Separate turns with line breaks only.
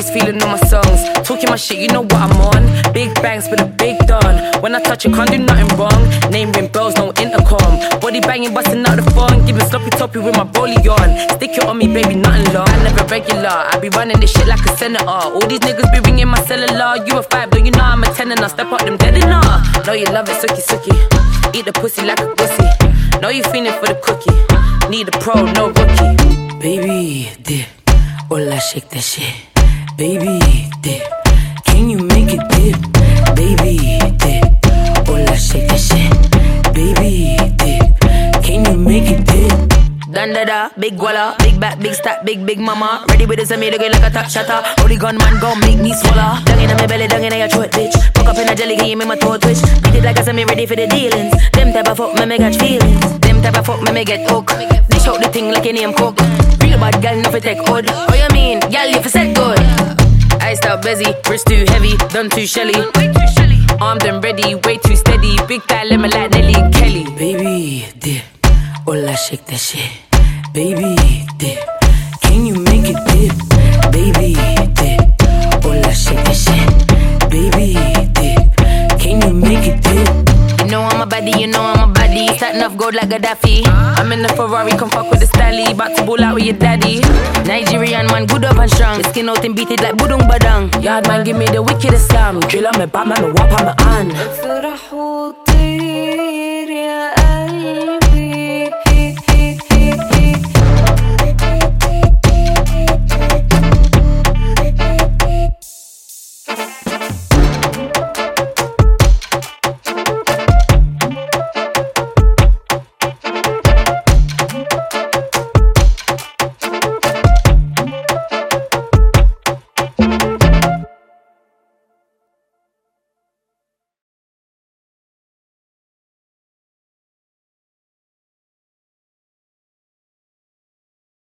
this feeling on my songs. Talking my shit, you know what I'm on. Big bangs with a big don. When I touch it, can't do nothing wrong. Name ring bells, no intercom. Body banging, busting out the phone. Giving sloppy toppy with my rollie on. Stick it on me, baby, nothing long. I never regular, I be running this shit like a senator. All these niggas be ringing my cellular. You a 5, don't you know I'm a 10 and I step up them dead enough. Know you love it, sucky sucky. Eat the pussy like a pussy. Know you feeling for the cookie. Need a pro, no rookie.
Baby, dip. Hola, shake that shit. Baby, dip. Can you make it dip? Baby, dip. Hola, shake that shit. Baby, dip. Can you make it dip?
Dandada, big walla, big back, big stack, big mama. Ready with this and me looking like a top shatter. Holy gun man gon' make me swallow. Dung in my belly, dung in your throat, bitch. Fuck up in a jelly, game in my throat, twitch. Beat it like I said me ready for the dealings. Them type of fuck me catch feelings. Them type of fuck me get hooked. Dish out the thing like your name cook. Real bad gal, nothing take hood. Oh you mean, gal you for set good. Iced out busy, wrist too heavy, done too shelly. Armed and ready, way too steady. Big guy, lemon like Nelly and Kelly.
Baby, dip. Hola, shake that shit. Baby, dip. Can you make it dip? Baby, dip. Hola, shake that shit. Baby, dip. Can you make it dip?
You know I'm a baddie, you know I'm a baddie. Starting off gold like Gaddafi. I'm in the Ferrari, come fuck with the Stally. About to ball out with your daddy. Nigerian man, good up and strong. The skin out and beat it like budung badang. Yard man, give me the wickedest slam. Drill on me, Batman, me whop on my hand.